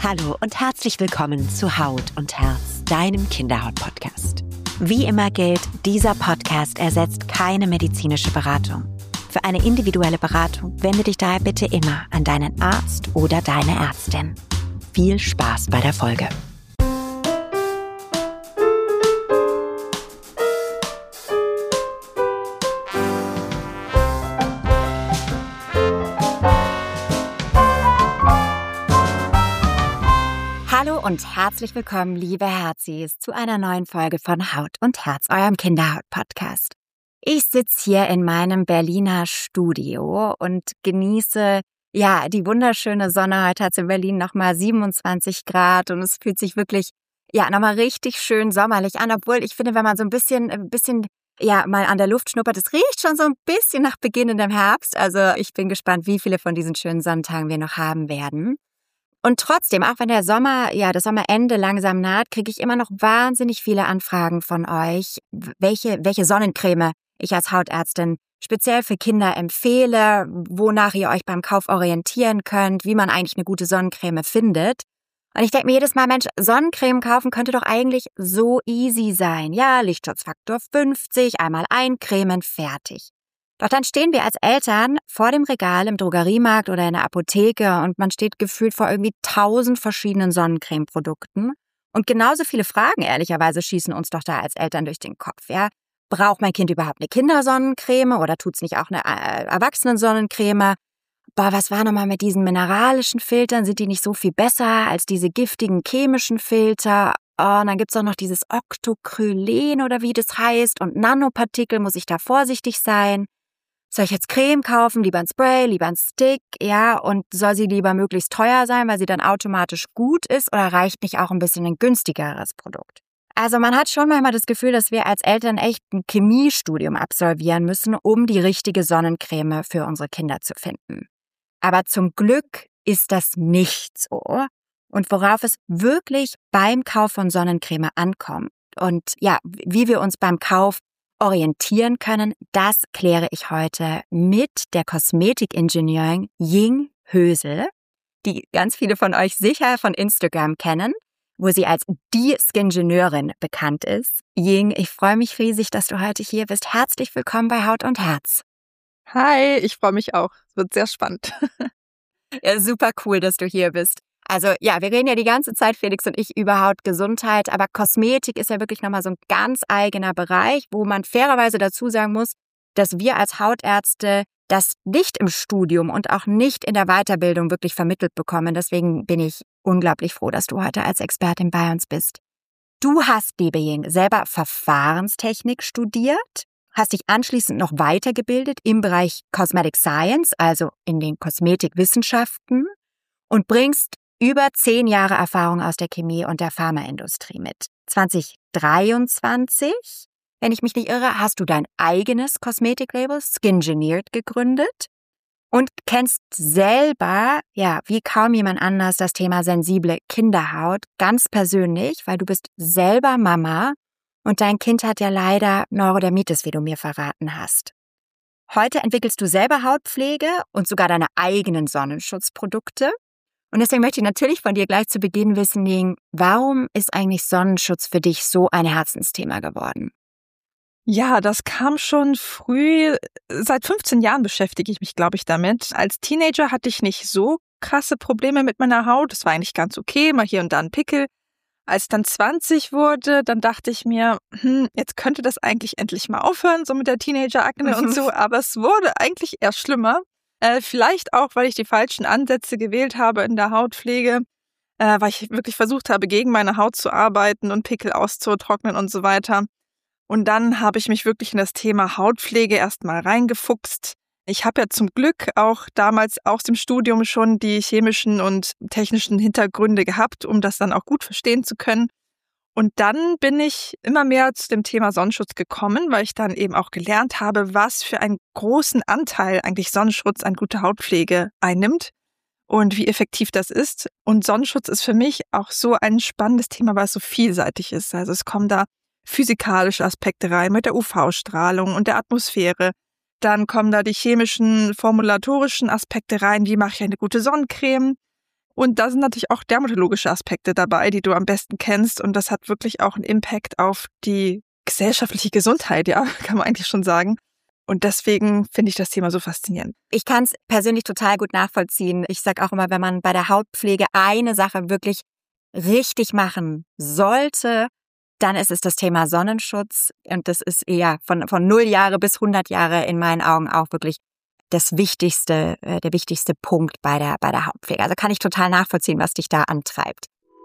Hallo und herzlich willkommen zu Haut und Herz, deinem Kinderhaut-Podcast. Wie immer gilt, dieser Podcast ersetzt keine medizinische Beratung. Für eine individuelle Beratung wende dich daher bitte immer an deinen Arzt oder deine Ärztin. Viel Spaß bei der Folge. Hallo und herzlich willkommen, liebe Herzis, zu einer neuen Folge von Haut und Herz, eurem Kinderhaut-Podcast. Ich sitze hier in meinem Berliner Studio und genieße, die wunderschöne Sonne. Heute hat es in Berlin nochmal 27 Grad und es fühlt sich wirklich, nochmal richtig schön sommerlich an, obwohl ich finde, wenn man so ein bisschen mal an der Luft schnuppert, es riecht schon so ein bisschen nach beginnendem Herbst. Also ich bin gespannt, wie viele von diesen schönen Sonnentagen wir noch haben werden. Und trotzdem, auch wenn das Sommerende langsam naht, kriege ich immer noch wahnsinnig viele Anfragen von euch, welche Sonnencreme ich als Hautärztin speziell für Kinder empfehle, wonach ihr euch beim Kauf orientieren könnt, wie man eigentlich eine gute Sonnencreme findet. Und ich denke mir jedes Mal, Mensch, Sonnencreme kaufen könnte doch eigentlich so easy sein. Ja, Lichtschutzfaktor 50, einmal eincremen, fertig. Doch dann stehen wir als Eltern vor dem Regal im Drogeriemarkt oder in der Apotheke und man steht gefühlt vor irgendwie 1000 verschiedenen Sonnencremeprodukten. Und genauso viele Fragen, ehrlicherweise, schießen uns doch da als Eltern durch den Kopf. Ja? Braucht mein Kind überhaupt eine Kindersonnencreme oder tut's nicht auch eine Erwachsenensonnencreme? Was war nochmal mit diesen mineralischen Filtern? Sind die nicht so viel besser als diese giftigen chemischen Filter? Und dann gibt's auch noch dieses Octocrylene oder wie das heißt und Nanopartikel, muss ich da vorsichtig sein? Soll ich jetzt Creme kaufen, lieber ein Spray, lieber ein Stick, und soll sie lieber möglichst teuer sein, weil sie dann automatisch gut ist oder reicht nicht auch ein bisschen ein günstigeres Produkt? Also man hat schon manchmal das Gefühl, dass wir als Eltern echt ein Chemiestudium absolvieren müssen, um die richtige Sonnencreme für unsere Kinder zu finden. Aber zum Glück ist das nicht so. Und worauf es wirklich beim Kauf von Sonnencreme ankommt und wie wir uns beim Kauf orientieren können, das kläre ich heute mit der Kosmetikingenieurin Ying Hösel, die ganz viele von euch sicher von Instagram kennen, wo sie als die Skingeneurin bekannt ist. Ying, ich freue mich riesig, dass du heute hier bist. Herzlich willkommen bei Haut und Herz. Hi, ich freue mich auch. Es wird sehr spannend. Ja, super cool, dass du hier bist. Also wir reden ja die ganze Zeit, Felix und ich, über Hautgesundheit, aber Kosmetik ist ja wirklich nochmal so ein ganz eigener Bereich, wo man fairerweise dazu sagen muss, dass wir als Hautärzte das nicht im Studium und auch nicht in der Weiterbildung wirklich vermittelt bekommen. Deswegen bin ich unglaublich froh, dass du heute als Expertin bei uns bist. Du hast, liebe Ying, selber Verfahrenstechnik studiert, hast dich anschließend noch weitergebildet im Bereich Cosmetic Science, also in den Kosmetikwissenschaften, und bringst über 10 Jahre Erfahrung aus der Chemie- und der Pharmaindustrie mit. 2023, wenn ich mich nicht irre, hast du dein eigenes Kosmetiklabel Skingeneered gegründet und kennst selber, wie kaum jemand anders, das Thema sensible Kinderhaut ganz persönlich, weil du bist selber Mama und dein Kind hat ja leider Neurodermitis, wie du mir verraten hast. Heute entwickelst du selber Hautpflege und sogar deine eigenen Sonnenschutzprodukte. Und deswegen möchte ich natürlich von dir gleich zu Beginn wissen, Ying, warum ist eigentlich Sonnenschutz für dich so ein Herzensthema geworden? Ja, das kam schon früh. Seit 15 Jahren beschäftige ich mich, glaube ich, damit. Als Teenager hatte ich nicht so krasse Probleme mit meiner Haut. Es war eigentlich ganz okay, mal hier und da ein Pickel. Als ich dann 20 wurde, dann dachte ich mir, jetzt könnte das eigentlich endlich mal aufhören, so mit der Teenager-Akne und so. Aber es wurde eigentlich erst schlimmer. Vielleicht auch, weil ich die falschen Ansätze gewählt habe in der Hautpflege, weil ich wirklich versucht habe, gegen meine Haut zu arbeiten und Pickel auszutrocknen und so weiter. Und dann habe ich mich wirklich in das Thema Hautpflege erstmal reingefuchst. Ich habe ja zum Glück auch damals aus dem Studium schon die chemischen und technischen Hintergründe gehabt, um das dann auch gut verstehen zu können. Und dann bin ich immer mehr zu dem Thema Sonnenschutz gekommen, weil ich dann eben auch gelernt habe, was für einen großen Anteil eigentlich Sonnenschutz an gute Hautpflege einnimmt und wie effektiv das ist. Und Sonnenschutz ist für mich auch so ein spannendes Thema, weil es so vielseitig ist. Also es kommen da physikalische Aspekte rein mit der UV-Strahlung und der Atmosphäre. Dann kommen da die chemischen, formulatorischen Aspekte rein. Wie mache ich eine gute Sonnencreme? Und da sind natürlich auch dermatologische Aspekte dabei, die du am besten kennst. Und das hat wirklich auch einen Impact auf die gesellschaftliche Gesundheit, ja, kann man eigentlich schon sagen. Und deswegen finde ich das Thema so faszinierend. Ich kann es persönlich total gut nachvollziehen. Ich sage auch immer, wenn man bei der Hautpflege eine Sache wirklich richtig machen sollte, dann ist es das Thema Sonnenschutz. Und das ist eher von 0 Jahre bis 100 Jahre in meinen Augen auch wirklich der wichtigste Punkt bei der Hautpflege. Also kann ich total nachvollziehen, was dich da antreibt.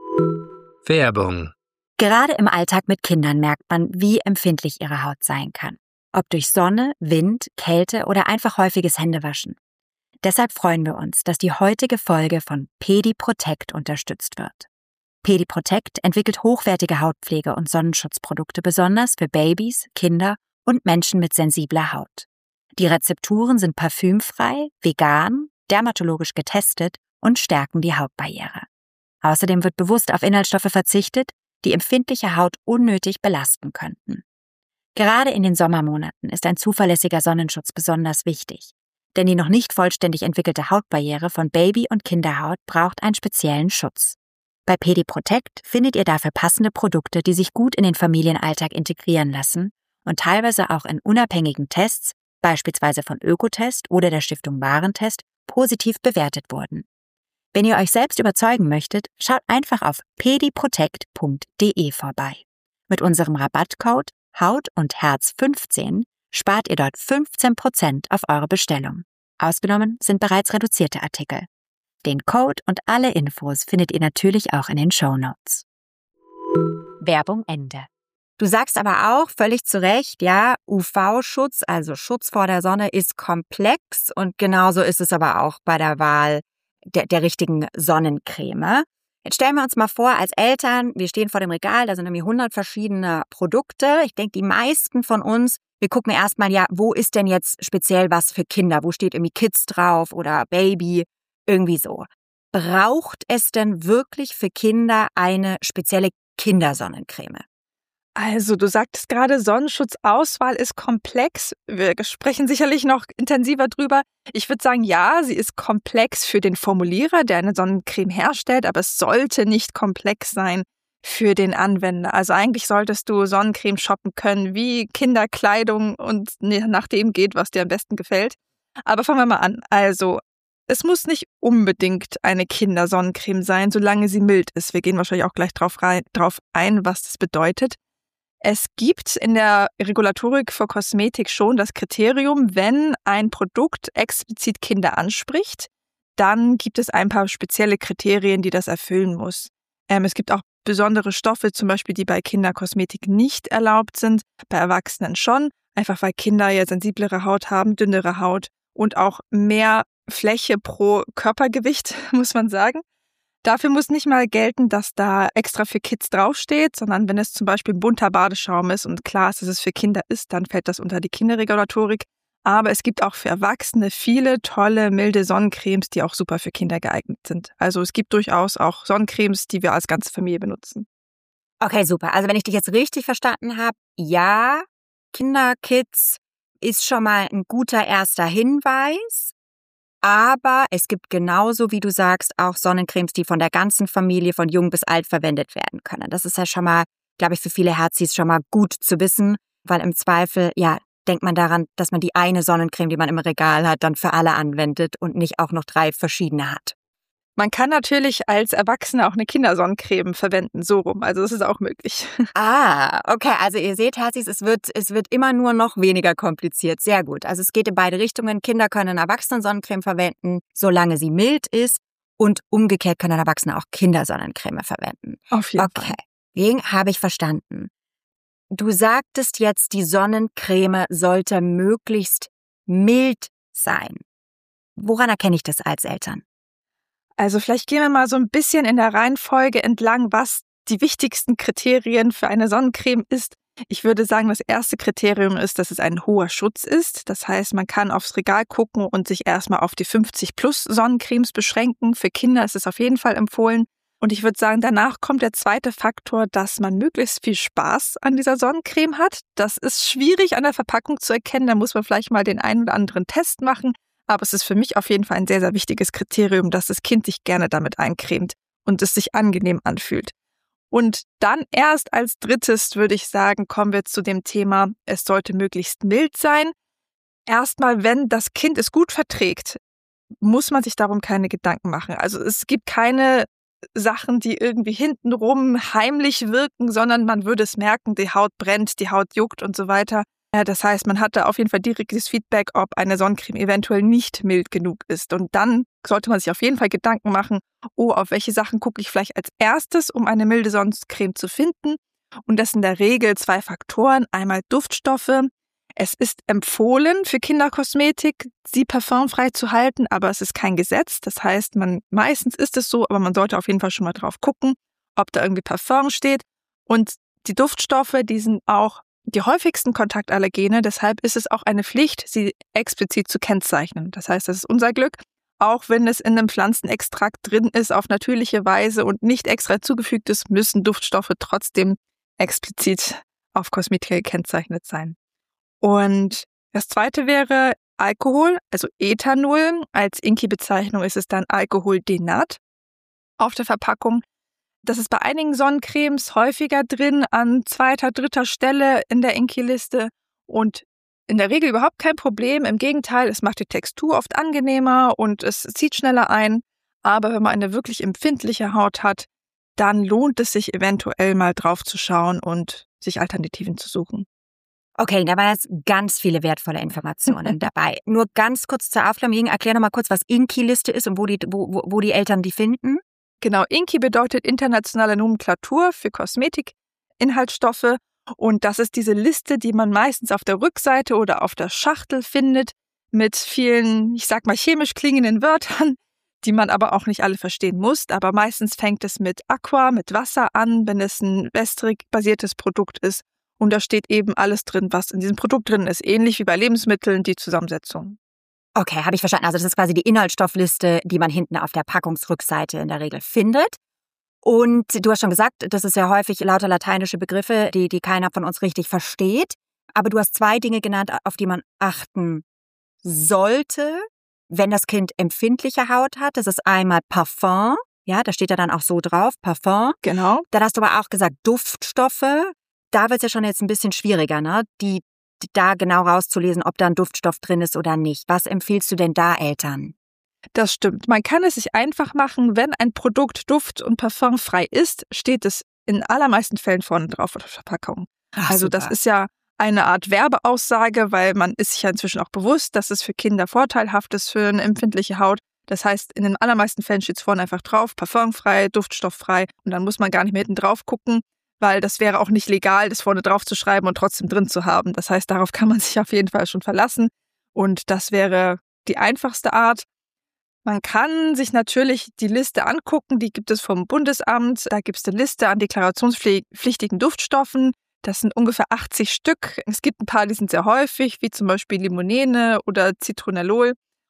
Werbung. Gerade im Alltag mit Kindern merkt man, wie empfindlich ihre Haut sein kann. Ob durch Sonne, Wind, Kälte oder einfach häufiges Händewaschen. Deshalb freuen wir uns, dass die heutige Folge von Pedi Protect unterstützt wird. Pedi Protect entwickelt hochwertige Hautpflege und Sonnenschutzprodukte besonders für Babys, Kinder und Menschen mit sensibler Haut. Die Rezepturen sind parfümfrei, vegan, dermatologisch getestet und stärken die Hautbarriere. Außerdem wird bewusst auf Inhaltsstoffe verzichtet, die empfindliche Haut unnötig belasten könnten. Gerade in den Sommermonaten ist ein zuverlässiger Sonnenschutz besonders wichtig, denn die noch nicht vollständig entwickelte Hautbarriere von Baby- und Kinderhaut braucht einen speziellen Schutz. Bei Pedi Protect findet ihr dafür passende Produkte, die sich gut in den Familienalltag integrieren lassen und teilweise auch in unabhängigen Tests, beispielsweise von Ökotest oder der Stiftung Warentest, positiv bewertet wurden. Wenn ihr euch selbst überzeugen möchtet, schaut einfach auf pediprotect.de vorbei. Mit unserem Rabattcode Haut und Herz 15 spart ihr dort 15% auf eure Bestellung. Ausgenommen sind bereits reduzierte Artikel. Den Code und alle Infos findet ihr natürlich auch in den Shownotes. Werbung Ende. Du sagst aber auch völlig zu Recht, ja, UV-Schutz, also Schutz vor der Sonne, ist komplex und genauso ist es aber auch bei der Wahl der richtigen Sonnencreme. Jetzt stellen wir uns mal vor, als Eltern, wir stehen vor dem Regal, da sind irgendwie 100 verschiedene Produkte. Ich denke, die meisten von uns, wir gucken erstmal, ja, wo ist denn jetzt speziell was für Kinder? Wo steht irgendwie Kids drauf oder Baby? Irgendwie so. Braucht es denn wirklich für Kinder eine spezielle Kindersonnencreme? Also, du sagtest gerade, Sonnenschutzauswahl ist komplex. Wir sprechen sicherlich noch intensiver drüber. Ich würde sagen, ja, sie ist komplex für den Formulierer, der eine Sonnencreme herstellt, aber es sollte nicht komplex sein für den Anwender. Also eigentlich solltest du Sonnencreme shoppen können wie Kinderkleidung und nach dem geht, was dir am besten gefällt. Aber fangen wir mal an. Also, es muss nicht unbedingt eine Kindersonnencreme sein, solange sie mild ist. Wir gehen wahrscheinlich auch gleich drauf ein, was das bedeutet. Es gibt in der Regulatorik für Kosmetik schon das Kriterium, wenn ein Produkt explizit Kinder anspricht, dann gibt es ein paar spezielle Kriterien, die das erfüllen muss. Es gibt auch besondere Stoffe, zum Beispiel, die bei Kinderkosmetik nicht erlaubt sind, bei Erwachsenen schon, einfach weil Kinder ja sensiblere Haut haben, dünnere Haut und auch mehr Fläche pro Körpergewicht, muss man sagen. Dafür muss nicht mal gelten, dass da extra für Kids draufsteht, sondern wenn es zum Beispiel ein bunter Badeschaum ist und klar ist, dass es für Kinder ist, dann fällt das unter die Kinderregulatorik. Aber es gibt auch für Erwachsene viele tolle, milde Sonnencremes, die auch super für Kinder geeignet sind. Also es gibt durchaus auch Sonnencremes, die wir als ganze Familie benutzen. Okay, super. Also wenn ich dich jetzt richtig verstanden habe, ja, Kids ist schon mal ein guter erster Hinweis. Aber es gibt genauso, wie du sagst, auch Sonnencremes, die von der ganzen Familie, von jung bis alt verwendet werden können. Das ist ja schon mal, glaube ich, für viele Herzis schon mal gut zu wissen, weil im Zweifel, ja, denkt man daran, dass man die eine Sonnencreme, die man im Regal hat, dann für alle anwendet und nicht auch noch 3 verschiedene hat. Man kann natürlich als Erwachsener auch eine Kindersonnencreme verwenden, so rum. Also das ist auch möglich. Ah, okay. Also ihr seht, Herzis, es wird immer nur noch weniger kompliziert. Sehr gut. Also es geht in beide Richtungen. Kinder können Erwachsenen-Sonnencreme verwenden, solange sie mild ist. Und umgekehrt können Erwachsene auch Kindersonnencreme verwenden. Auf jeden Fall. Okay, den habe ich verstanden. Du sagtest jetzt, die Sonnencreme sollte möglichst mild sein. Woran erkenne ich das als Eltern? Also vielleicht gehen wir mal so ein bisschen in der Reihenfolge entlang, was die wichtigsten Kriterien für eine Sonnencreme ist. Ich würde sagen, das erste Kriterium ist, dass es ein hoher Schutz ist. Das heißt, man kann aufs Regal gucken und sich erstmal auf die 50+ Sonnencremes beschränken. Für Kinder ist es auf jeden Fall empfohlen. Und ich würde sagen, danach kommt der zweite Faktor, dass man möglichst viel Spaß an dieser Sonnencreme hat. Das ist schwierig an der Verpackung zu erkennen. Da muss man vielleicht mal den einen oder anderen Test machen. Aber es ist für mich auf jeden Fall ein sehr, sehr wichtiges Kriterium, dass das Kind sich gerne damit eincremt und es sich angenehm anfühlt. Und dann erst als drittes würde ich sagen, kommen wir zu dem Thema, es sollte möglichst mild sein. Erstmal, wenn das Kind es gut verträgt, muss man sich darum keine Gedanken machen. Also es gibt keine Sachen, die irgendwie hintenrum heimlich wirken, sondern man würde es merken, die Haut brennt, die Haut juckt und so weiter. Das heißt, man hat da auf jeden Fall direktes Feedback, ob eine Sonnencreme eventuell nicht mild genug ist. Und dann sollte man sich auf jeden Fall Gedanken machen, auf welche Sachen gucke ich vielleicht als erstes, um eine milde Sonnencreme zu finden. Und das sind in der Regel 2 Faktoren. Einmal Duftstoffe. Es ist empfohlen für Kinderkosmetik, sie parfümfrei zu halten, aber es ist kein Gesetz. Das heißt, meistens ist es so, aber man sollte auf jeden Fall schon mal drauf gucken, ob da irgendwie Parfüm steht. Und die Duftstoffe, die sind auch die häufigsten Kontaktallergene. Deshalb ist es auch eine Pflicht, sie explizit zu kennzeichnen. Das heißt, das ist unser Glück, auch wenn es in einem Pflanzenextrakt drin ist, auf natürliche Weise und nicht extra zugefügt ist, müssen Duftstoffe trotzdem explizit auf Kosmetika gekennzeichnet sein. Und das zweite wäre Alkohol, also Ethanol. Als INCI-Bezeichnung ist es dann Alkoholdenat auf der Verpackung. Das ist bei einigen Sonnencremes häufiger drin, an 2., 3. Stelle in der INCI-Liste und in der Regel überhaupt kein Problem. Im Gegenteil, es macht die Textur oft angenehmer und es zieht schneller ein. Aber wenn man eine wirklich empfindliche Haut hat, dann lohnt es sich eventuell mal drauf zu schauen und sich Alternativen zu suchen. Okay, da waren jetzt ganz viele wertvolle Informationen dabei. Nur ganz kurz zur Aufklärung, erklär noch mal kurz, was INCI-Liste ist und wo die Eltern die finden. Genau, INCI bedeutet internationale Nomenklatur für Kosmetikinhaltsstoffe. Und das ist diese Liste, die man meistens auf der Rückseite oder auf der Schachtel findet, mit vielen, ich sag mal, chemisch klingenden Wörtern, die man aber auch nicht alle verstehen muss. Aber meistens fängt es mit Aqua, mit Wasser an, wenn es ein Westrig-basiertes Produkt ist. Und da steht eben alles drin, was in diesem Produkt drin ist. Ähnlich wie bei Lebensmitteln, die Zusammensetzung. Okay, habe ich verstanden. Also das ist quasi die Inhaltsstoffliste, die man hinten auf der Packungsrückseite in der Regel findet. Und du hast schon gesagt, das ist ja häufig lauter lateinische Begriffe, die keiner von uns richtig versteht. Aber du hast 2 Dinge genannt, auf die man achten sollte, wenn das Kind empfindliche Haut hat. Das ist einmal Parfum. Ja, da steht ja dann auch so drauf, Parfum. Genau. Dann hast du aber auch gesagt Duftstoffe. Da wird es ja schon jetzt ein bisschen schwieriger, ne? Die da genau rauszulesen, ob da ein Duftstoff drin ist oder nicht. Was empfiehlst du denn da Eltern? Das stimmt. Man kann es sich einfach machen, wenn ein Produkt duft- und parfümfrei ist, steht es in allermeisten Fällen vorne drauf auf der Verpackung. Also das ist ja eine Art Werbeaussage, weil man ist sich ja inzwischen auch bewusst, dass es für Kinder vorteilhaft ist für eine empfindliche Haut. Das heißt, in den allermeisten Fällen steht es vorne einfach drauf, parfümfrei, duftstofffrei und dann muss man gar nicht mehr hinten drauf gucken, weil das wäre auch nicht legal, das vorne drauf zu schreiben und trotzdem drin zu haben. Das heißt, darauf kann man sich auf jeden Fall schon verlassen und das wäre die einfachste Art. Man kann sich natürlich die Liste angucken, die gibt es vom Bundesamt. Da gibt es eine Liste an deklarationspflichtigen Duftstoffen. Das sind ungefähr 80 Stück. Es gibt ein paar, die sind sehr häufig, wie zum Beispiel Limonene oder Citronellol.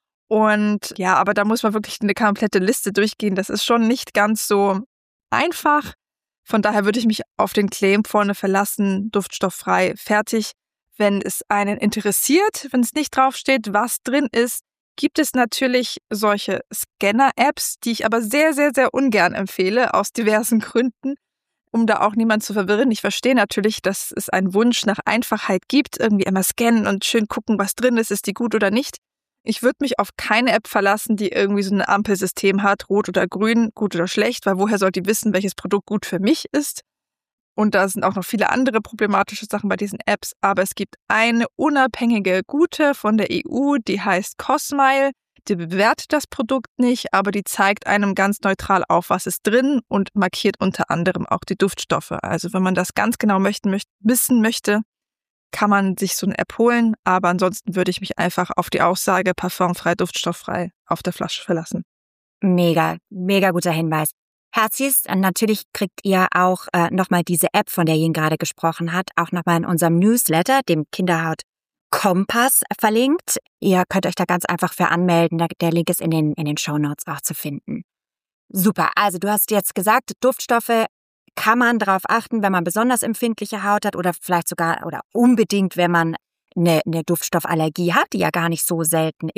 Und ja, aber da muss man wirklich eine komplette Liste durchgehen. Das ist schon nicht ganz so einfach. Von daher würde ich mich auf den Claim vorne verlassen, duftstofffrei, fertig. Wenn es einen interessiert, wenn es nicht draufsteht, was drin ist, gibt es natürlich solche Scanner-Apps, die ich aber sehr, sehr, sehr ungern empfehle, aus diversen Gründen, um da auch niemanden zu verwirren. Ich verstehe natürlich, dass es einen Wunsch nach Einfachheit gibt, irgendwie immer scannen und schön gucken, was drin ist die gut oder nicht. Ich würde mich auf keine App verlassen, die irgendwie so ein Ampelsystem hat, rot oder grün, gut oder schlecht, weil woher soll die wissen, welches Produkt gut für mich ist? Und da sind auch noch viele andere problematische Sachen bei diesen Apps. Aber es gibt eine unabhängige gute von der EU, die heißt Cosmile. Die bewertet das Produkt nicht, aber die zeigt einem ganz neutral auf, was ist drin und markiert unter anderem auch die Duftstoffe. Also wenn man das ganz genau wissen möchte, kann man sich so eine App holen. Aber ansonsten würde ich mich einfach auf die Aussage parfümfrei, duftstofffrei auf der Flasche verlassen. Mega, mega guter Hinweis. Herzis, natürlich kriegt ihr auch nochmal diese App, von der Yin gerade gesprochen hat, auch nochmal in unserem Newsletter, dem Kinderhaut Kompass, verlinkt. Ihr könnt euch da ganz einfach für anmelden. Der Link ist in den Shownotes auch zu finden. Super, also du hast jetzt gesagt, Duftstoffe kann man darauf achten, wenn man besonders empfindliche Haut hat oder vielleicht sogar oder unbedingt, wenn man eine Duftstoffallergie hat, die ja gar nicht so selten ist.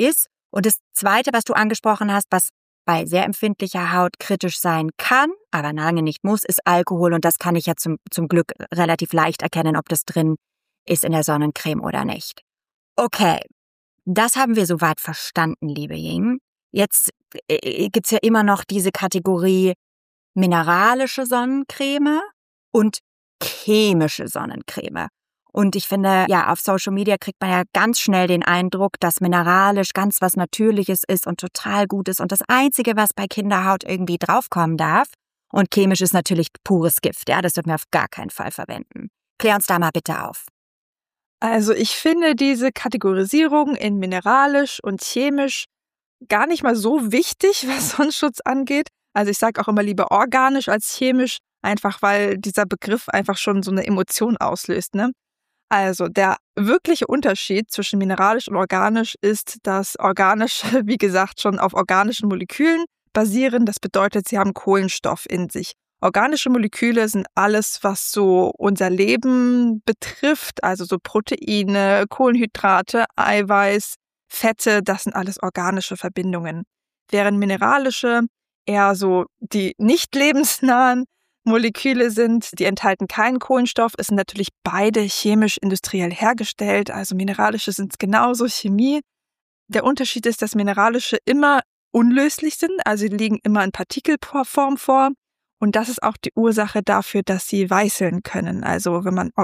Und das Zweite, was du angesprochen hast, was bei sehr empfindlicher Haut kritisch sein kann, aber lange nicht muss, ist Alkohol. Und das kann ich ja zum Glück relativ leicht erkennen, ob das drin ist in der Sonnencreme oder nicht. Okay, das haben wir soweit verstanden, liebe Ying. Jetzt gibt's ja immer noch diese Kategorie mineralische Sonnencreme und chemische Sonnencreme. Und ich finde, ja, auf Social Media kriegt man ja ganz schnell den Eindruck, dass mineralisch ganz was Natürliches ist und total gut ist und das Einzige, was bei Kinderhaut irgendwie draufkommen darf. Und chemisch ist natürlich pures Gift, ja, das dürfen wir auf gar keinen Fall verwenden. Klär uns da mal bitte auf. Also ich finde diese Kategorisierung in mineralisch und chemisch gar nicht mal so wichtig, was Sonnenschutz angeht. Also ich sage auch immer lieber organisch als chemisch, einfach weil dieser Begriff einfach schon so eine Emotion auslöst, ne? Also der wirkliche Unterschied zwischen mineralisch und organisch ist, dass organische, wie gesagt, schon auf organischen Molekülen basieren. Das bedeutet, sie haben Kohlenstoff in sich. Organische Moleküle sind alles, was so unser Leben betrifft, also so Proteine, Kohlenhydrate, Eiweiß, Fette, das sind alles organische Verbindungen. Während mineralische eher so die nicht lebensnahen Moleküle sind, die enthalten keinen Kohlenstoff, es sind natürlich beide chemisch-industriell hergestellt, also mineralische sind genauso Chemie. Der Unterschied ist, dass mineralische immer unlöslich sind, also sie liegen immer in Partikelform vor und das ist auch die Ursache dafür, dass sie weißeln können. Also wenn man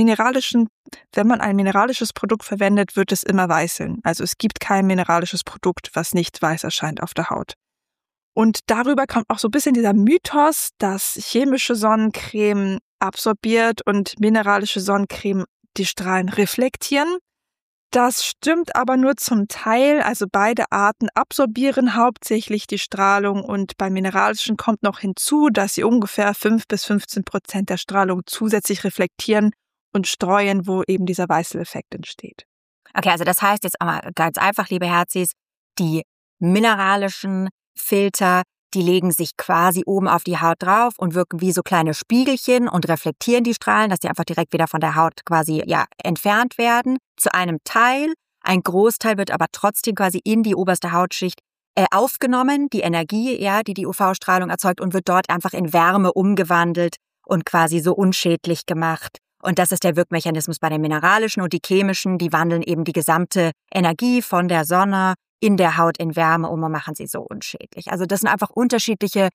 ein mineralisches Produkt verwendet, wird es immer weißeln. Also es gibt kein mineralisches Produkt, was nicht weiß erscheint auf der Haut. Und darüber kommt auch so ein bisschen dieser Mythos, dass chemische Sonnencreme absorbiert und mineralische Sonnencreme die Strahlen reflektieren. Das stimmt aber nur zum Teil, also beide Arten absorbieren hauptsächlich die Strahlung und bei mineralischen kommt noch hinzu, dass sie ungefähr 5-15% der Strahlung zusätzlich reflektieren und streuen, wo eben dieser Weißeleffekt entsteht. Okay, also das heißt jetzt einmal ganz einfach, liebe Herzis, die mineralischen Filter, die legen sich quasi oben auf die Haut drauf und wirken wie so kleine Spiegelchen und reflektieren die Strahlen, dass die einfach direkt wieder von der Haut quasi entfernt werden. Zu einem Teil, ein Großteil wird aber trotzdem quasi in die oberste Hautschicht aufgenommen, die Energie, die UV-Strahlung erzeugt und wird dort einfach in Wärme umgewandelt und quasi so unschädlich gemacht. Und das ist der Wirkmechanismus bei den mineralischen und die chemischen, die wandeln eben die gesamte Energie von der Sonne in der Haut in Wärme und machen sie so unschädlich. Also das sind einfach unterschiedliche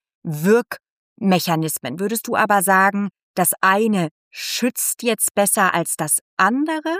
Wirkmechanismen. Würdest du aber sagen, das eine schützt jetzt besser als das andere?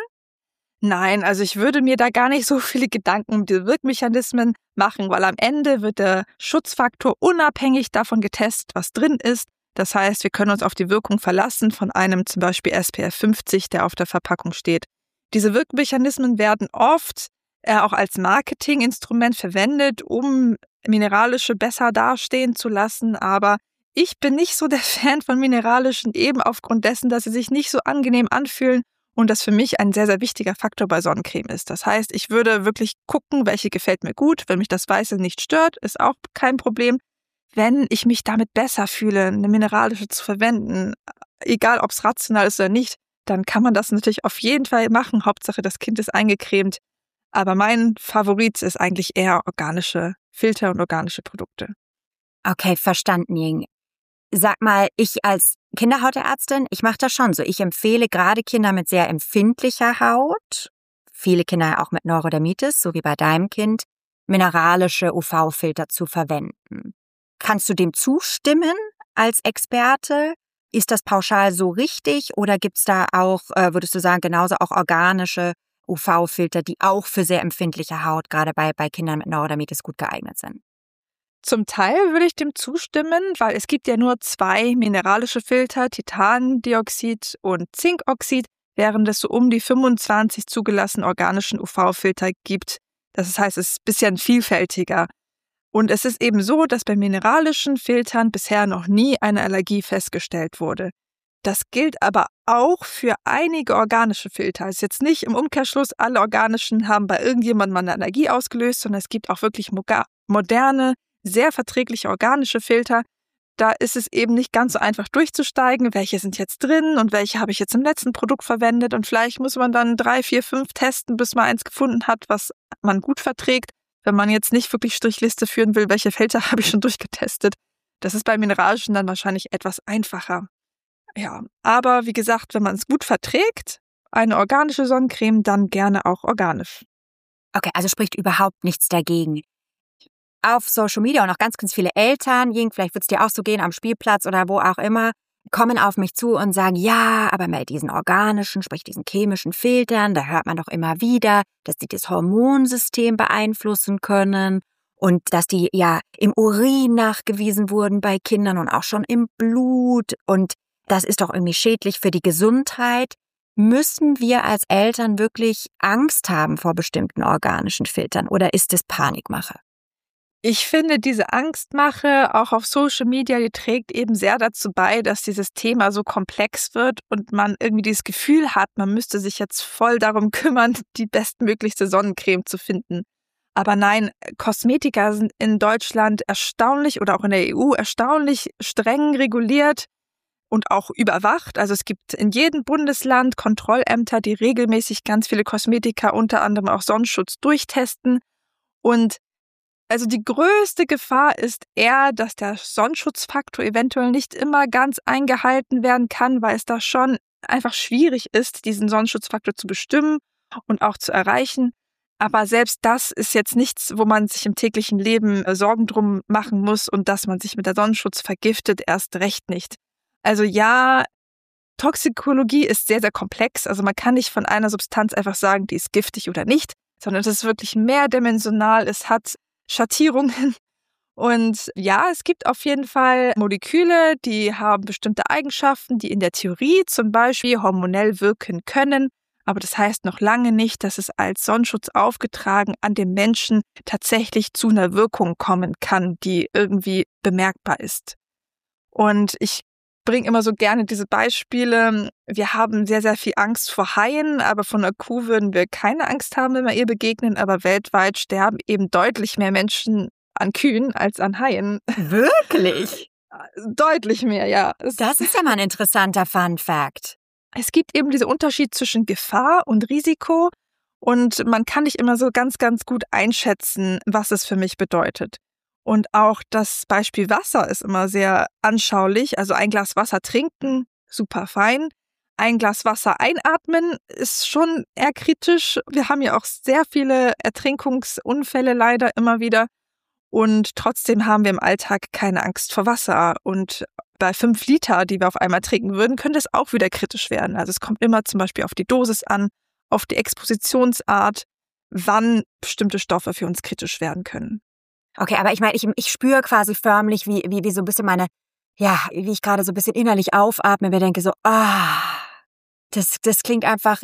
Nein, also ich würde mir da gar nicht so viele Gedanken um die Wirkmechanismen machen, weil am Ende wird der Schutzfaktor unabhängig davon getestet, was drin ist. Das heißt, wir können uns auf die Wirkung verlassen von einem zum Beispiel SPF 50, der auf der Verpackung steht. Diese Wirkmechanismen werden oft auch als Marketinginstrument verwendet, um mineralische besser dastehen zu lassen. Aber ich bin nicht so der Fan von mineralischen, eben aufgrund dessen, dass sie sich nicht so angenehm anfühlen und das für mich ein sehr, sehr wichtiger Faktor bei Sonnencreme ist. Das heißt, ich würde wirklich gucken, welche gefällt mir gut. Wenn mich das Weiße nicht stört, ist auch kein Problem. Wenn ich mich damit besser fühle, eine mineralische zu verwenden, egal ob es rational ist oder nicht, dann kann man das natürlich auf jeden Fall machen. Hauptsache, das Kind ist eingecremt. Aber mein Favorit ist eigentlich eher organische Filter und organische Produkte. Okay, verstanden, Ying. Sag mal, ich als Kinderhautärztin, ich mache das schon so. Ich empfehle gerade Kinder mit sehr empfindlicher Haut, viele Kinder auch mit Neurodermitis, so wie bei deinem Kind, mineralische UV-Filter zu verwenden. Kannst du dem zustimmen als Experte? Ist das pauschal so richtig oder gibt's da auch, würdest du sagen, genauso auch organische UV-Filter, die auch für sehr empfindliche Haut, gerade bei Kindern mit Neurodermitis, gut geeignet sind? Zum Teil würde ich dem zustimmen, weil es gibt ja nur 2 mineralische Filter, Titandioxid und Zinkoxid, während es so um die 25 zugelassenen organischen UV-Filter gibt. Das heißt, es ist ein bisschen vielfältiger. Und es ist eben so, dass bei mineralischen Filtern bisher noch nie eine Allergie festgestellt wurde. Das gilt aber auch für einige organische Filter. Es ist jetzt nicht im Umkehrschluss, alle organischen haben bei irgendjemandem mal eine Allergie ausgelöst, sondern es gibt auch wirklich moderne, sehr verträgliche organische Filter. Da ist es eben nicht ganz so einfach durchzusteigen, welche sind jetzt drin und welche habe ich jetzt im letzten Produkt verwendet. Und vielleicht muss man dann 3, 4, 5 testen, bis man eins gefunden hat, was man gut verträgt. wenn man jetzt nicht wirklich Strichliste führen will, welche Filter habe ich schon durchgetestet. Das ist bei Mineralischen dann wahrscheinlich etwas einfacher. Ja, aber wie gesagt, wenn man es gut verträgt, eine organische Sonnencreme, dann gerne auch organisch. Okay, also spricht überhaupt nichts dagegen. Auf Social Media und auch ganz, ganz viele Eltern, vielleicht wird es dir auch so gehen, am Spielplatz oder wo auch immer, kommen auf mich zu und sagen, ja, aber bei diesen organischen, sprich diesen chemischen Filtern, da hört man doch immer wieder, dass die das Hormonsystem beeinflussen können und dass die ja im Urin nachgewiesen wurden bei Kindern und auch schon im Blut und das ist doch irgendwie schädlich für die Gesundheit. Müssen wir als Eltern wirklich Angst haben vor bestimmten organischen Filtern oder ist es Panikmache? Ich finde, diese Angstmache auch auf Social Media, die trägt eben sehr dazu bei, dass dieses Thema so komplex wird und man irgendwie dieses Gefühl hat, man müsste sich jetzt voll darum kümmern, die bestmöglichste Sonnencreme zu finden. Aber nein, Kosmetika sind in Deutschland erstaunlich oder auch in der EU erstaunlich streng reguliert und auch überwacht. Also es gibt in jedem Bundesland Kontrollämter, die regelmäßig ganz viele Kosmetika, unter anderem auch Sonnenschutz, durchtesten. Und also die größte Gefahr ist eher, dass der Sonnenschutzfaktor eventuell nicht immer ganz eingehalten werden kann, weil es da schon einfach schwierig ist, diesen Sonnenschutzfaktor zu bestimmen und auch zu erreichen. Aber selbst das ist jetzt nichts, wo man sich im täglichen Leben Sorgen drum machen muss und dass man sich mit der Sonnenschutz vergiftet, erst recht nicht. Also ja, Toxikologie ist sehr, sehr komplex. Also man kann nicht von einer Substanz einfach sagen, die ist giftig oder nicht, sondern es ist wirklich mehrdimensional. Es hat Schattierungen. Und ja, es gibt auf jeden Fall Moleküle, die haben bestimmte Eigenschaften, die in der Theorie zum Beispiel hormonell wirken können. Aber das heißt noch lange nicht, dass es als Sonnenschutz aufgetragen an den Menschen tatsächlich zu einer Wirkung kommen kann, die irgendwie bemerkbar ist. Und ich bringe immer so gerne diese Beispiele. Wir haben sehr, sehr viel Angst vor Haien, aber von einer Kuh würden wir keine Angst haben, wenn wir ihr begegnen. Aber weltweit sterben eben deutlich mehr Menschen an Kühen als an Haien. Wirklich? Deutlich mehr, ja. Das ist ja mal ein interessanter Fun Fact. Es gibt eben diesen Unterschied zwischen Gefahr und Risiko und man kann nicht immer so ganz, ganz gut einschätzen, was es für mich bedeutet. Und auch das Beispiel Wasser ist immer sehr anschaulich. Also ein Glas Wasser trinken, super fein. Ein Glas Wasser einatmen ist schon eher kritisch. Wir haben ja auch sehr viele Ertrinkungsunfälle leider immer wieder. Und trotzdem haben wir im Alltag keine Angst vor Wasser. Und bei 5 Liter, die wir auf einmal trinken würden, könnte es auch wieder kritisch werden. Also es kommt immer zum Beispiel auf die Dosis an, auf die Expositionsart, wann bestimmte Stoffe für uns kritisch werden können. Okay, aber ich meine, ich spüre quasi förmlich, wie so ein bisschen wie ich gerade so ein bisschen innerlich aufatme, mir denke so, das klingt einfach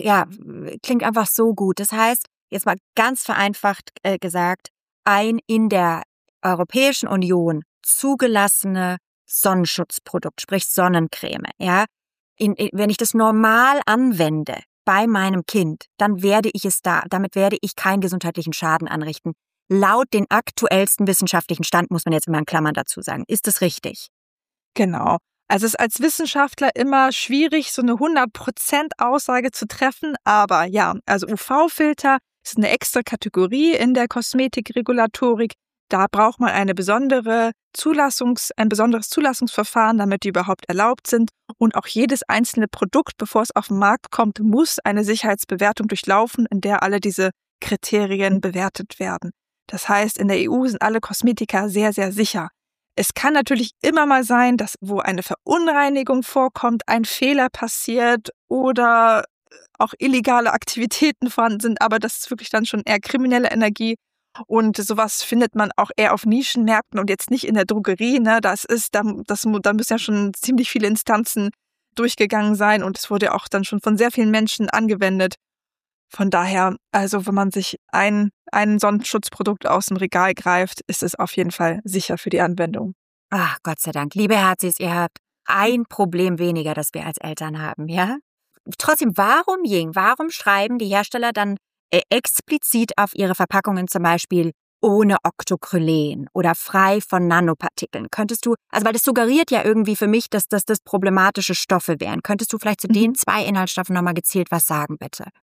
so gut. Das heißt, jetzt mal ganz vereinfacht gesagt, ein in der Europäischen Union zugelassene Sonnenschutzprodukt, sprich Sonnencreme, ja, wenn ich das normal anwende bei meinem Kind, dann damit werde ich keinen gesundheitlichen Schaden anrichten. Laut den aktuellsten wissenschaftlichen Stand, muss man jetzt immer in Klammern dazu sagen. Ist das richtig? Genau. Also es ist als Wissenschaftler immer schwierig, so eine 100% Aussage zu treffen. Aber ja, also UV-Filter ist eine extra Kategorie in der Kosmetikregulatorik. Da braucht man ein besonderes Zulassungsverfahren, damit die überhaupt erlaubt sind. Und auch jedes einzelne Produkt, bevor es auf den Markt kommt, muss eine Sicherheitsbewertung durchlaufen, in der alle diese Kriterien bewertet werden. Das heißt, in der EU sind alle Kosmetika sehr, sehr sicher. Es kann natürlich immer mal sein, dass wo eine Verunreinigung vorkommt, ein Fehler passiert oder auch illegale Aktivitäten vorhanden sind, aber das ist wirklich dann schon eher kriminelle Energie. Und sowas findet man auch eher auf Nischenmärkten und jetzt nicht in der Drogerie. Ne? Da müssen ja schon ziemlich viele Instanzen durchgegangen sein und es wurde auch dann schon von sehr vielen Menschen angewendet. Von daher, also wenn man sich ein Sonnenschutzprodukt aus dem Regal greift, ist es auf jeden Fall sicher für die Anwendung. Ach, Gott sei Dank. Liebe Herzis, ihr habt ein Problem weniger, das wir als Eltern haben, ja? Trotzdem, warum schreiben die Hersteller dann explizit auf ihre Verpackungen zum Beispiel ohne Octocrylen oder frei von Nanopartikeln? weil das suggeriert ja irgendwie für mich, dass das problematische Stoffe wären. Könntest du vielleicht zu den 2 Inhaltsstoffen nochmal gezielt was sagen, bitte?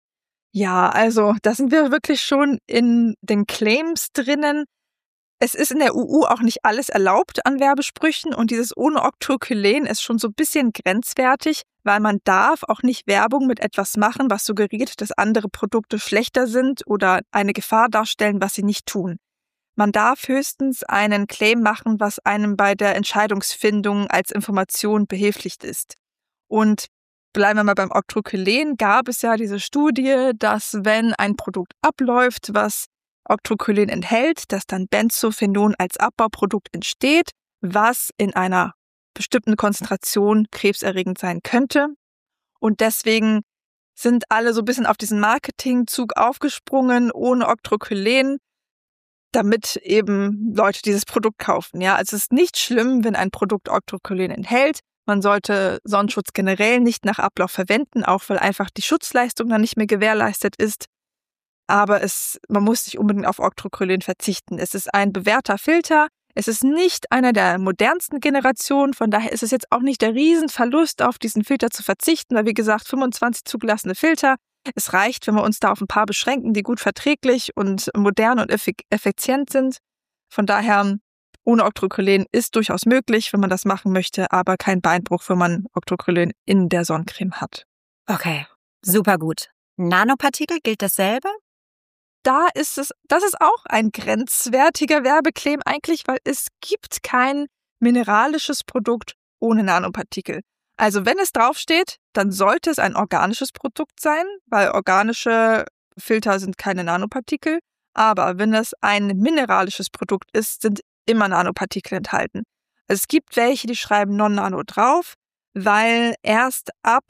Ja, also da sind wir wirklich schon in den Claims drinnen. Es ist in der EU auch nicht alles erlaubt an Werbesprüchen und dieses ohne Octroquelen ist schon so ein bisschen grenzwertig, weil man darf auch nicht Werbung mit etwas machen, was suggeriert, dass andere Produkte schlechter sind oder eine Gefahr darstellen, was sie nicht tun. Man darf höchstens einen Claim machen, was einem bei der Entscheidungsfindung als Information behilflich ist. Und bleiben wir mal beim Octroquelen, gab es ja diese Studie, dass wenn ein Produkt abläuft, was Octroquelen enthält, dass dann Benzophenon als Abbauprodukt entsteht, was in einer bestimmten Konzentration krebserregend sein könnte. Und deswegen sind alle so ein bisschen auf diesen Marketingzug aufgesprungen, ohne Octroquelen, damit eben Leute dieses Produkt kaufen. Ja, also es ist nicht schlimm, wenn ein Produkt Octroquelen enthält. Man sollte Sonnenschutz generell nicht nach Ablauf verwenden, auch weil einfach die Schutzleistung dann nicht mehr gewährleistet ist. Aber man muss nicht unbedingt auf Octroquelen verzichten. Es ist ein bewährter Filter. Es ist nicht einer der modernsten Generationen. Von daher ist es jetzt auch nicht der Riesenverlust, auf diesen Filter zu verzichten, weil wie gesagt, 25 zugelassene Filter. Es reicht, wenn wir uns da auf ein paar beschränken, die gut verträglich und modern und effizient sind. Von daher, ohne Octroquelen ist durchaus möglich, wenn man das machen möchte, aber kein Beinbruch, wenn man Octroquelen in der Sonnencreme hat. Okay, super gut. Nanopartikel, gilt dasselbe? Das ist auch ein grenzwertiger Werbeclaim eigentlich, weil es gibt kein mineralisches Produkt ohne Nanopartikel. Also wenn es draufsteht, dann sollte es ein organisches Produkt sein, weil organische Filter sind keine Nanopartikel. Aber wenn es ein mineralisches Produkt ist, sind immer Nanopartikel enthalten. Es gibt welche, die schreiben Non-Nano drauf, weil erst ab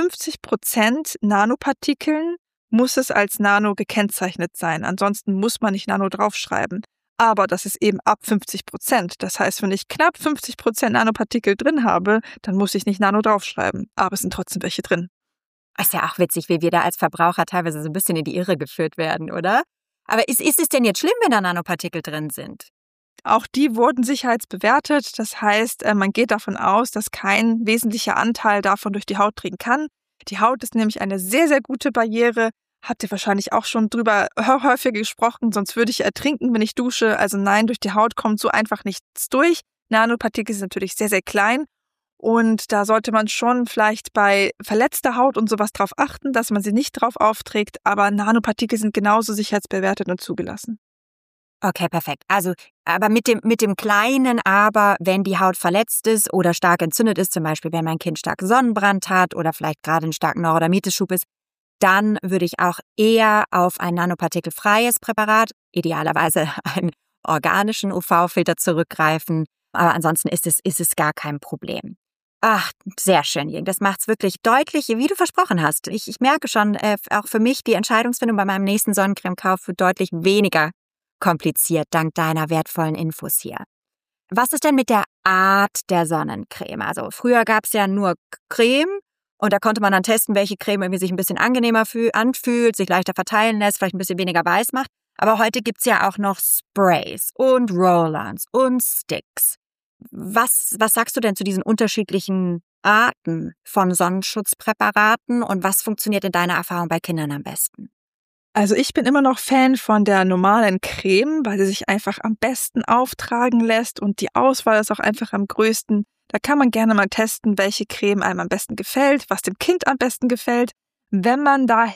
50% Nanopartikeln muss es als Nano gekennzeichnet sein. Ansonsten muss man nicht Nano draufschreiben. Aber das ist eben ab 50%. Das heißt, wenn ich knapp 50% Nanopartikel drin habe, dann muss ich nicht Nano draufschreiben. Aber es sind trotzdem welche drin. Ist ja auch witzig, wie wir da als Verbraucher teilweise so ein bisschen in die Irre geführt werden, oder? Aber ist es denn jetzt schlimm, wenn da Nanopartikel drin sind? Auch die wurden sicherheitsbewertet. Das heißt, man geht davon aus, dass kein wesentlicher Anteil davon durch die Haut dringen kann. Die Haut ist nämlich eine sehr, sehr gute Barriere. Habt ihr wahrscheinlich auch schon drüber häufiger gesprochen, sonst würde ich ertrinken, wenn ich dusche. Also nein, durch die Haut kommt so einfach nichts durch. Nanopartikel sind natürlich sehr, sehr klein. Und da sollte man schon vielleicht bei verletzter Haut und sowas drauf achten, dass man sie nicht drauf aufträgt. Aber Nanopartikel sind genauso sicherheitsbewertet und zugelassen. Okay, perfekt. Also, aber mit dem kleinen Aber, wenn die Haut verletzt ist oder stark entzündet ist, zum Beispiel wenn mein Kind starken Sonnenbrand hat oder vielleicht gerade einen starken Neurodermitis-Schub ist, dann würde ich auch eher auf ein nanopartikelfreies Präparat, idealerweise einen organischen UV-Filter zurückgreifen. Aber ansonsten ist es gar kein Problem. Ach, sehr schön, Jing. Das macht's wirklich deutlich, wie du versprochen hast. Ich merke schon, auch für mich, die Entscheidungsfindung bei meinem nächsten Sonnencremekauf wird deutlich weniger kompliziert, dank deiner wertvollen Infos hier. Was ist denn mit der Art der Sonnencreme? Also früher gab es ja nur Creme und da konnte man dann testen, welche Creme irgendwie sich ein bisschen angenehmer anfühlt, sich leichter verteilen lässt, vielleicht ein bisschen weniger weiß macht. Aber heute gibt's ja auch noch Sprays und Roll-ons und Sticks. Was sagst du denn zu diesen unterschiedlichen Arten von Sonnenschutzpräparaten und was funktioniert in deiner Erfahrung bei Kindern am besten? Also ich bin immer noch Fan von der normalen Creme, weil sie sich einfach am besten auftragen lässt und die Auswahl ist auch einfach am größten. Da kann man gerne mal testen, welche Creme einem am besten gefällt, was dem Kind am besten gefällt. Wenn man da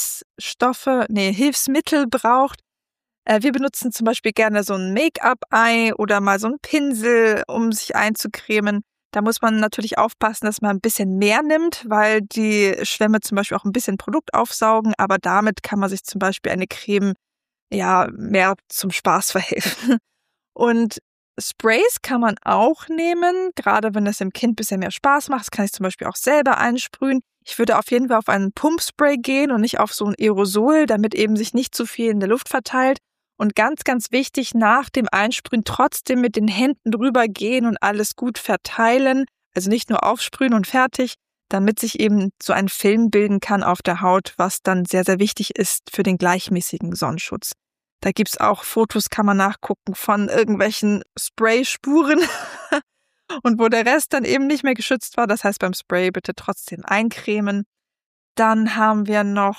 Hilfsmittel braucht, wir benutzen zum Beispiel gerne so ein Make-up-Ei oder mal so einen Pinsel, um sich einzucremen. Da muss man natürlich aufpassen, dass man ein bisschen mehr nimmt, weil die Schwämme zum Beispiel auch ein bisschen Produkt aufsaugen, aber damit kann man sich zum Beispiel eine Creme ja mehr zum Spaß verhelfen. Und Sprays kann man auch nehmen, gerade wenn es dem Kind ein bisschen mehr Spaß macht. Das kann ich zum Beispiel auch selber einsprühen. Ich würde auf jeden Fall auf einen Pumpspray gehen und nicht auf so ein Aerosol, damit eben sich nicht zu viel in der Luft verteilt. Und ganz, ganz wichtig, nach dem Einsprühen trotzdem mit den Händen drüber gehen und alles gut verteilen. Also nicht nur aufsprühen und fertig, damit sich eben so ein Film bilden kann auf der Haut, was dann sehr, sehr wichtig ist für den gleichmäßigen Sonnenschutz. Da gibt's auch Fotos, kann man nachgucken, von irgendwelchen Sprayspuren und wo der Rest dann eben nicht mehr geschützt war. Das heißt, beim Spray bitte trotzdem eincremen. Dann haben wir noch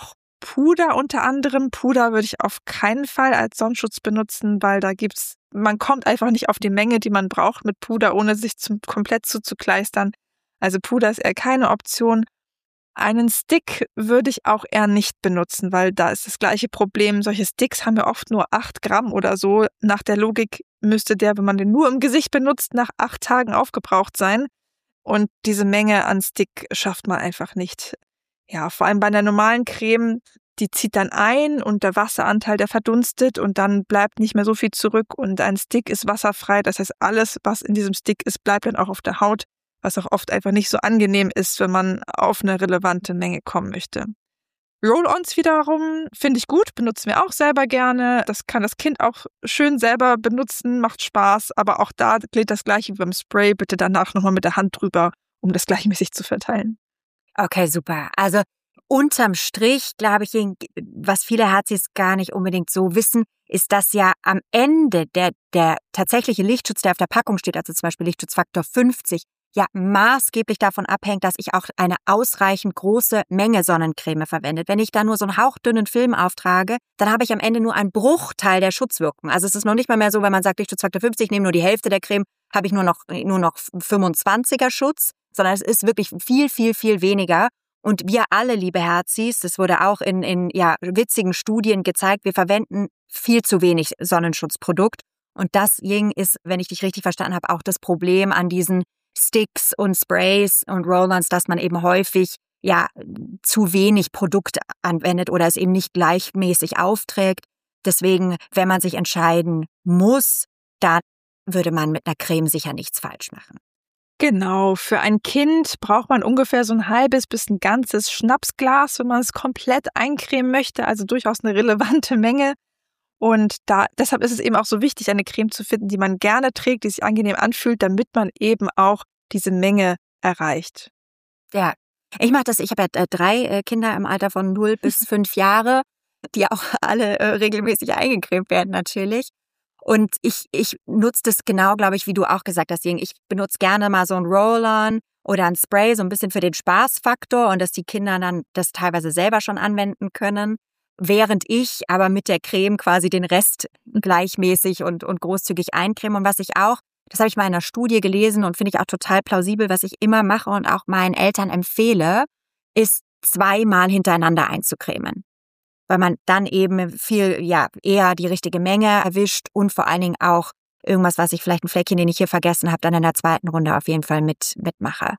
Puder unter anderem. Puder würde ich auf keinen Fall als Sonnenschutz benutzen, weil man kommt einfach nicht auf die Menge, die man braucht mit Puder, ohne sich komplett zuzukleistern. Also Puder ist eher keine Option. Einen Stick würde ich auch eher nicht benutzen, weil da ist das gleiche Problem. Solche Sticks haben ja oft nur 8 Gramm oder so. Nach der Logik müsste der, wenn man den nur im Gesicht benutzt, nach 8 Tagen aufgebraucht sein. Und diese Menge an Stick schafft man einfach nicht. Ja, vor allem bei einer normalen Creme, die zieht dann ein und der Wasseranteil, der verdunstet und dann bleibt nicht mehr so viel zurück. Und ein Stick ist wasserfrei. Das heißt, alles, was in diesem Stick ist, bleibt dann auch auf der Haut, was auch oft einfach nicht so angenehm ist, wenn man auf eine relevante Menge kommen möchte. Roll-ons wiederum finde ich gut, benutzen wir auch selber gerne. Das kann das Kind auch schön selber benutzen, macht Spaß, aber auch da gilt das Gleiche wie beim Spray. Bitte danach nochmal mit der Hand drüber, um das gleichmäßig zu verteilen. Okay, super. Also unterm Strich, glaube ich, was viele Herzis gar nicht unbedingt so wissen, ist, dass ja am Ende der tatsächliche Lichtschutz, der auf der Packung steht, also zum Beispiel Lichtschutzfaktor 50, ja maßgeblich davon abhängt, dass ich auch eine ausreichend große Menge Sonnencreme verwende. Wenn ich da nur so einen hauchdünnen Film auftrage, dann habe ich am Ende nur einen Bruchteil der Schutzwirkung. Also es ist noch nicht mal mehr so, wenn man sagt, Lichtschutzfaktor 50, ich nehme nur die Hälfte der Creme, habe ich nur noch 25er Schutz, sondern es ist wirklich viel, viel, viel weniger. Und wir alle, liebe Herzis, das wurde auch in witzigen Studien gezeigt, wir verwenden viel zu wenig Sonnenschutzprodukt. Und das ist, wenn ich dich richtig verstanden habe, auch das Problem an diesen Sticks und Sprays und Roll-ons, dass man eben häufig zu wenig Produkt anwendet oder es eben nicht gleichmäßig aufträgt. Deswegen, wenn man sich entscheiden muss, dann würde man mit einer Creme sicher nichts falsch machen. Genau, für ein Kind braucht man ungefähr so ein halbes bis ein ganzes Schnapsglas, wenn man es komplett eincremen möchte, also durchaus eine relevante Menge. Und deshalb ist es eben auch so wichtig, eine Creme zu finden, die man gerne trägt, die sich angenehm anfühlt, damit man eben auch diese Menge erreicht. Ja, ich mache das. Ich habe ja 3 Kinder im Alter von 0 bis 5 Jahre, die auch alle regelmäßig eingecremt werden natürlich. Und ich nutze das genau, glaube ich, wie du auch gesagt hast, Ying. Ich benutze gerne mal so ein Roll-on oder ein Spray, so ein bisschen für den Spaßfaktor und dass die Kinder dann das teilweise selber schon anwenden können. Während ich aber mit der Creme quasi den Rest gleichmäßig und großzügig eincreme. Und was ich auch, das habe ich mal in einer Studie gelesen und finde ich auch total plausibel, was ich immer mache und auch meinen Eltern empfehle, ist 2-mal hintereinander einzucremen. Weil man dann eben viel, eher die richtige Menge erwischt und vor allen Dingen auch irgendwas, was ich vielleicht ein Fleckchen, den ich hier vergessen habe, dann in der zweiten Runde auf jeden Fall mitmache.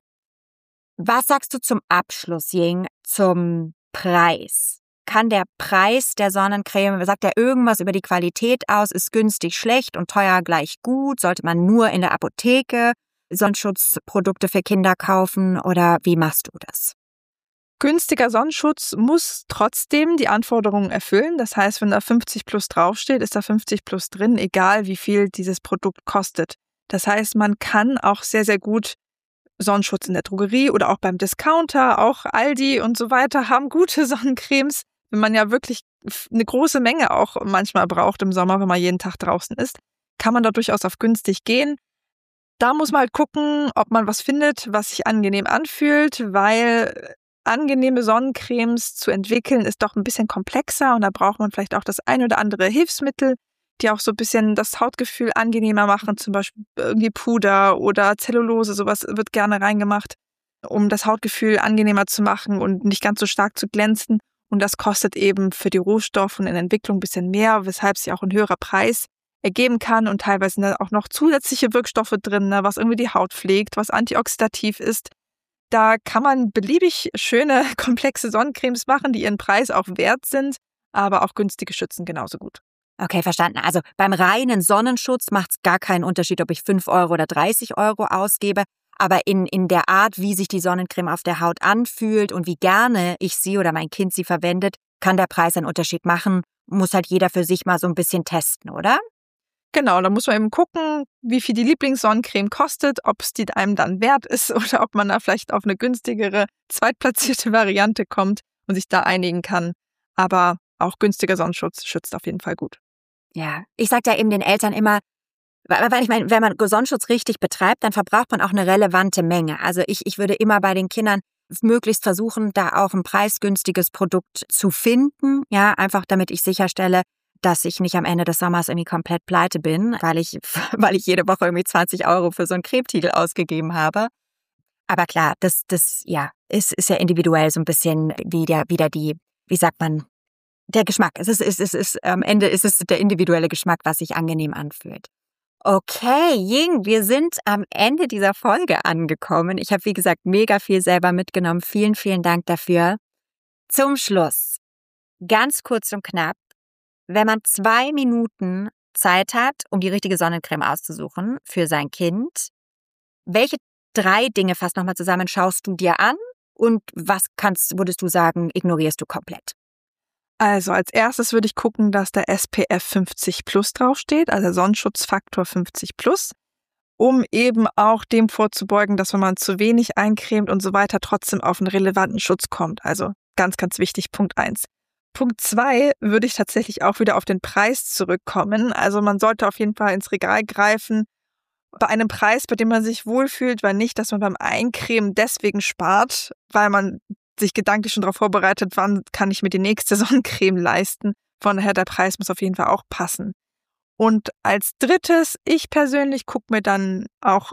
Was sagst du zum Abschluss, Ying, zum Preis? Kann der Preis der Sonnencreme, sagt er irgendwas über die Qualität aus, ist günstig schlecht und teuer gleich gut? Sollte man nur in der Apotheke Sonnenschutzprodukte für Kinder kaufen oder wie machst du das? Günstiger Sonnenschutz muss trotzdem die Anforderungen erfüllen. Das heißt, wenn da 50 plus draufsteht, ist da 50 plus drin, egal wie viel dieses Produkt kostet. Das heißt, man kann auch sehr, sehr gut Sonnenschutz in der Drogerie oder auch beim Discounter, auch Aldi und so weiter, haben gute Sonnencremes. Wenn man ja wirklich eine große Menge auch manchmal braucht im Sommer, wenn man jeden Tag draußen ist, kann man da durchaus auf günstig gehen. Da muss man halt gucken, ob man was findet, was sich angenehm anfühlt, weil angenehme Sonnencremes zu entwickeln ist doch ein bisschen komplexer und da braucht man vielleicht auch das ein oder andere Hilfsmittel, die auch so ein bisschen das Hautgefühl angenehmer machen, zum Beispiel irgendwie Puder oder Zellulose, sowas wird gerne reingemacht, um das Hautgefühl angenehmer zu machen und nicht ganz so stark zu glänzen. Und das kostet eben für die Rohstoffe und in der Entwicklung ein bisschen mehr, weshalb sich auch ein höherer Preis ergeben kann und teilweise sind da auch noch zusätzliche Wirkstoffe drin, was irgendwie die Haut pflegt, was antioxidativ ist. Da kann man beliebig schöne, komplexe Sonnencremes machen, die ihren Preis auch wert sind, aber auch günstige schützen genauso gut. Okay, verstanden. Also beim reinen Sonnenschutz macht es gar keinen Unterschied, ob ich 5 € oder 30 € ausgebe. Aber in der Art, wie sich die Sonnencreme auf der Haut anfühlt und wie gerne ich sie oder mein Kind sie verwendet, kann der Preis einen Unterschied machen. Muss halt jeder für sich mal so ein bisschen testen, oder? Genau, da muss man eben gucken, wie viel die Lieblingssonnencreme kostet, ob es die einem dann wert ist oder ob man da vielleicht auf eine günstigere, zweitplatzierte Variante kommt und sich da einigen kann. Aber auch günstiger Sonnenschutz schützt auf jeden Fall gut. Ja, ich sage ja eben den Eltern immer, weil ich meine, wenn man Sonnenschutz richtig betreibt, dann verbraucht man auch eine relevante Menge. Also ich würde immer bei den Kindern möglichst versuchen, da auch ein preisgünstiges Produkt zu finden. Ja, einfach damit ich sicherstelle, dass ich nicht am Ende des Sommers irgendwie komplett pleite bin, weil ich jede Woche irgendwie 20 € für so einen Cremetiegel ausgegeben habe. Aber klar, das ist ja individuell so ein bisschen wieder die, wie sagt man, der Geschmack. Am Ende ist es der individuelle Geschmack, was sich angenehm anfühlt. Okay, Ying, wir sind am Ende dieser Folge angekommen. Ich habe, wie gesagt, mega viel selber mitgenommen. Vielen, vielen Dank dafür. Zum Schluss, ganz kurz und knapp, wenn man 2 Minuten Zeit hat, um die richtige Sonnencreme auszusuchen für sein Kind, welche 3 Dinge, fass nochmal zusammen, schaust du dir an und was würdest du sagen, ignorierst du komplett? Also als erstes würde ich gucken, dass der SPF 50 Plus draufsteht, also Sonnenschutzfaktor 50 Plus, um eben auch dem vorzubeugen, dass wenn man zu wenig eincremt und so weiter, trotzdem auf einen relevanten Schutz kommt. Also ganz, ganz wichtig, Punkt 1. Punkt 2 würde ich tatsächlich auch wieder auf den Preis zurückkommen. Also man sollte auf jeden Fall ins Regal greifen bei einem Preis, bei dem man sich wohlfühlt, weil nicht, dass man beim Eincremen deswegen spart, weil man sich gedanklich schon darauf vorbereitet, wann kann ich mir die nächste Sonnencreme leisten. Von daher, der Preis muss auf jeden Fall auch passen. Und als drittes, ich persönlich gucke mir dann auch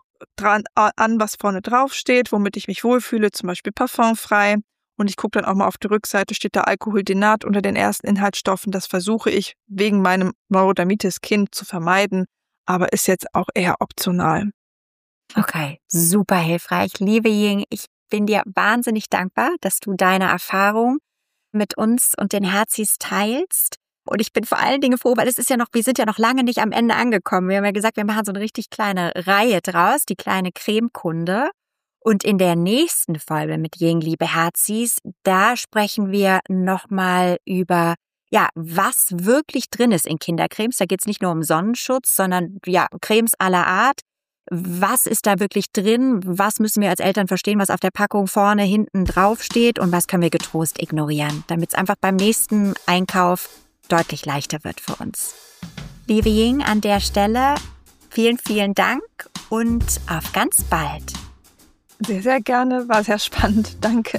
an, was vorne drauf steht, womit ich mich wohlfühle, zum Beispiel parfumfrei. Und ich gucke dann auch mal auf die Rückseite, steht da Alkoholdinat unter den ersten Inhaltsstoffen. Das versuche ich wegen meinem Neurodermitis-Kind zu vermeiden, aber ist jetzt auch eher optional. Okay, super hilfreich. Liebe Ying, ich bin dir wahnsinnig dankbar, dass du deine Erfahrung mit uns und den Herzis teilst. Und ich bin vor allen Dingen froh, weil wir sind ja noch lange nicht am Ende angekommen. Wir haben ja gesagt, wir machen so eine richtig kleine Reihe draus, die kleine Cremekunde. Und in der nächsten Folge mit Ying, liebe Herzis, da sprechen wir nochmal über, was wirklich drin ist in Kindercremes. Da geht es nicht nur um Sonnenschutz, sondern Cremes aller Art. Was ist da wirklich drin? Was müssen wir als Eltern verstehen, was auf der Packung vorne, hinten drauf steht? Und was können wir getrost ignorieren, damit es einfach beim nächsten Einkauf deutlich leichter wird für uns. Liebe Ying, an der Stelle vielen, vielen Dank und auf ganz bald. Sehr, sehr gerne. War sehr spannend. Danke.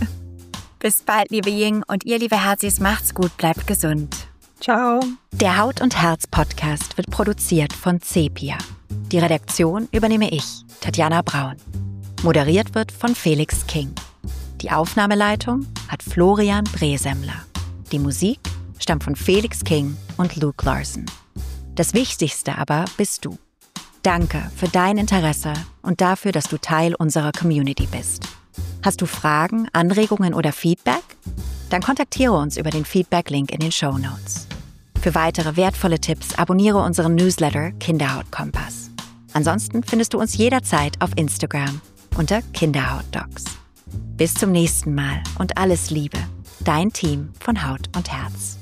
Bis bald, liebe Ying. Und ihr, liebe Herzis, macht's gut, bleibt gesund. Ciao. Der Haut und Herz Podcast wird produziert von Sepia. Die Redaktion übernehme ich, Tatjana Braun. Moderiert wird von Felix King. Die Aufnahmeleitung hat Florian Bresemmler. Die Musik stammt von Felix King und Luke Larson. Das Wichtigste aber bist du. Danke für dein Interesse und dafür, dass du Teil unserer Community bist. Hast du Fragen, Anregungen oder Feedback? Dann kontaktiere uns über den Feedback-Link in den Shownotes. Für weitere wertvolle Tipps abonniere unseren Newsletter Kinderhautkompass. Ansonsten findest du uns jederzeit auf Instagram unter Kinderhautdocs. Bis zum nächsten Mal und alles Liebe. Dein Team von Haut und Herz.